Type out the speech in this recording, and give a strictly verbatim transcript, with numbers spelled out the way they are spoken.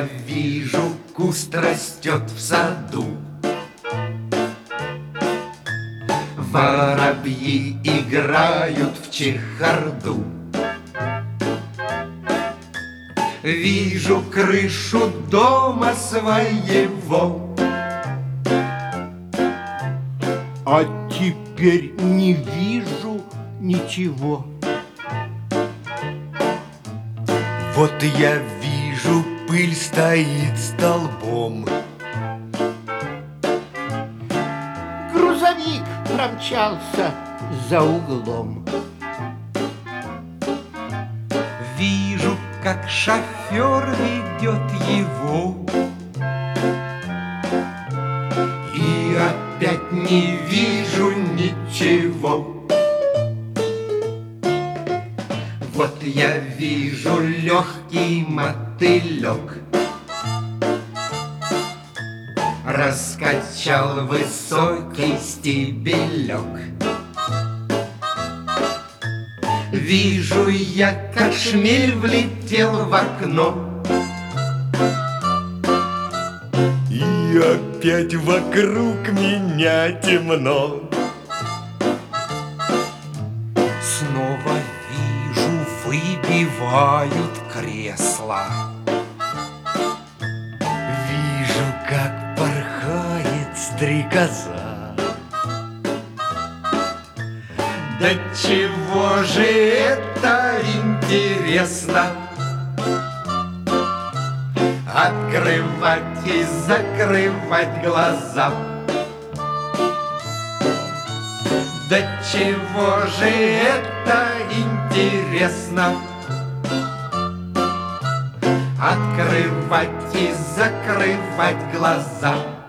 я вижу, куст растет в саду. Воробьи играют в чехарду. Вижу крышу дома своего. А теперь не вижу ничего. Вот я вижу, пыль стоит столбом. Грузовик промчался за углом. Вижу, как шофер ведет его. И опять не вижу ничего. Вот я вижу легкий мотылек, раскачал высокий стебелек. Вижу я, как шмель влетел в окно. И опять вокруг меня темно. Снова вижу, выбивают кресла. Вижу, как порхает стрекоза. Да чего же это интересно? Открывать и закрывать глаза. Да чего же это интересно? Открывать и закрывать глаза.